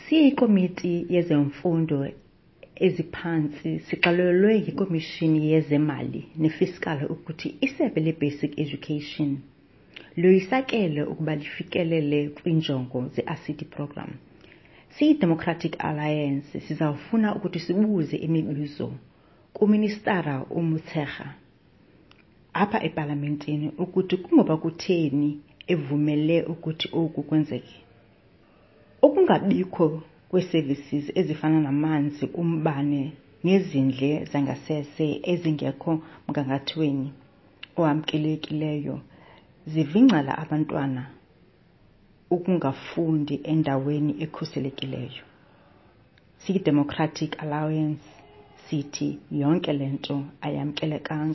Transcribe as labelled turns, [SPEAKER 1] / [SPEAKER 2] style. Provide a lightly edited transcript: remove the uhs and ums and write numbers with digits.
[SPEAKER 1] Siyikomiti yezemfundo eziphansi siqalelwe yiKomishini yezemali neFiscal ukuthi isebe le-Basic Education loyisakele ukuba lifikelele kwinjongo ze-ICT program. Siyi-Democratic Alliance sizawufuna ukuthi sibuze imibuzo kuMinistara uMotshekga apha eParlamentini ukuthi kungoba kutheni evumele ukuthi oku kwenzeke. Ukungabikho kwe-services ezifana namanzi, umbane nezindle zangasese ezingekho mgangathweni owamkelekileyo zivingcala abantwana ukungafundi endaweni ekhuselekileyo. Siyi-Democratic Alliance sithi yonke lento ayamkelekanga.